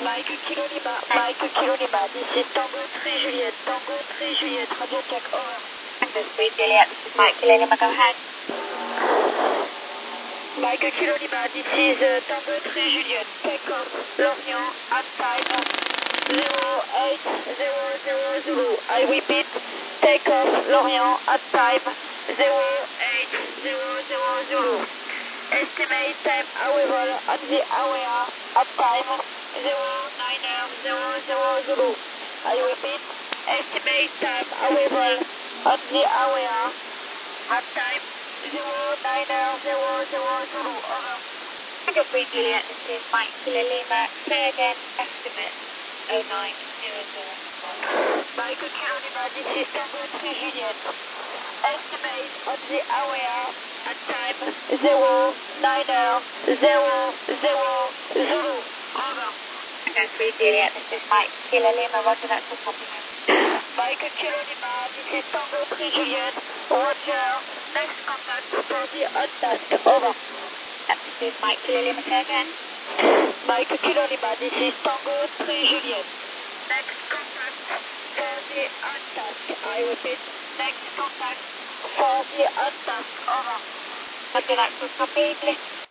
Kilo Lima, this is Tango 3 Juliet, Radio check, over. This is 3 Juliet, this is Mike Kilo Lima, go ahead. Kilo Lima, this is Tango 3 Juliet, take off, Lorient, at time 0800 Zulu. I repeat, take off, Lorient, at time 0800 Zulu. Estimate time arrival at the area at time 0900 Zulu. I repeat, estimate time arrival at the area at time 0900 Zulu. Over. This is 3 Juliet, this is Mike Kilo Lima, say again, estimate 0900. Mike Kilo Lima, this is Tango 3 Juliet. Estimate at the area at time 0900 Zulu. Over. Okay, 3 Juliet, this is Mike Kilo Lima, roger that, for copy. Mike Kilo Lima, this is Tango 3 Juliet, roger, next contact for the untasked. Over. This is Mike Kilo Lima, say again. Mike Kilo Lima, this is Tango 3 Juliet, next contact for the untasked. I repeat, next contact for the untasked. Over. Roger that, for copy.